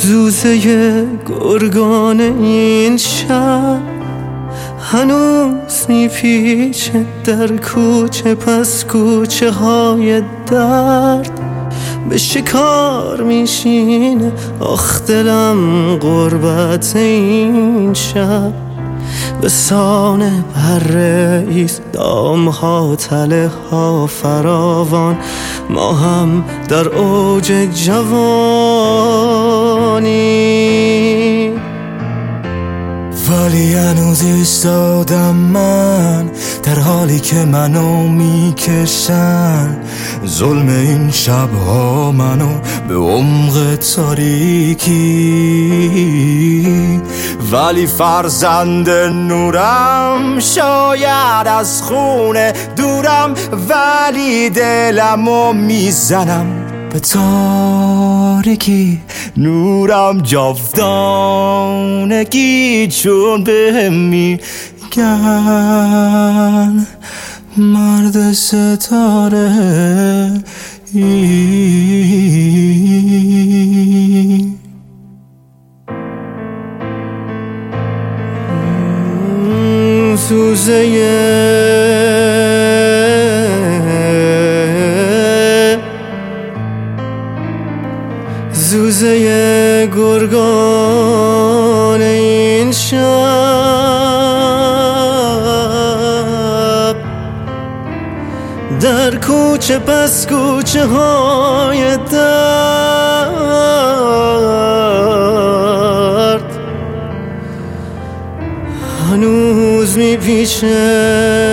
زوزه گرگان این شب هنوز میپیچه در کوچه پس کوچه های درد، به شکار میشینه آخ دلم غربت این شب. به سان پره ایست دامها تله ها فراوان، ما هم در اوج جوانی. ولی هنوز ایستادم من در حالی که منو میکشن ظلم این شبها منو به عمق تاریکی. ولی فرزند نورم شاید از خونه دورم، ولی دلمو میزنم به تاریکی. نورم جاودانگی چون بهم میگن مرد ستاره زوزه گرگان این شب در کوچه پس کوچه های درد هنوز میپیچه.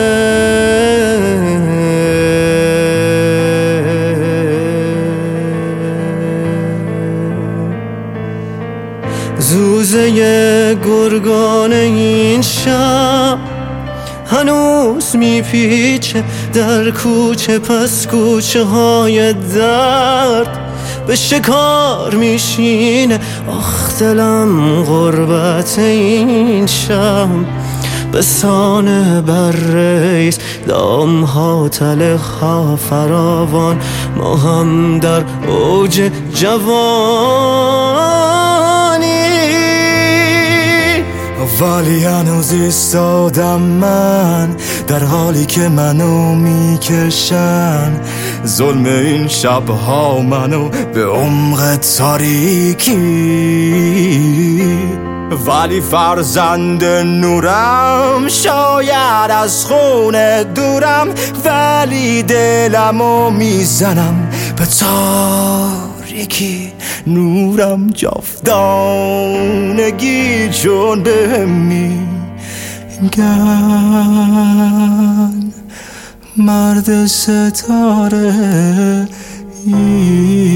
زوزه گرگان این شب هنوز میپیچه در کوچه پس کوچه های درد، به شکار میشینه آخ دلم غربت این شب. به سان بریز دامها تله ها فراوان، ما هم در اوج جوانی. ولی هنوز ایستادم من در حالی که منو میکشن ظلم این شبها منو به عمق تاریکی. ولی فرزند نورم شاید از خونه دورم، ولی دلمو میزنم به تاریکی. نورم جاودانگی چون بهم میگن مرد ستاره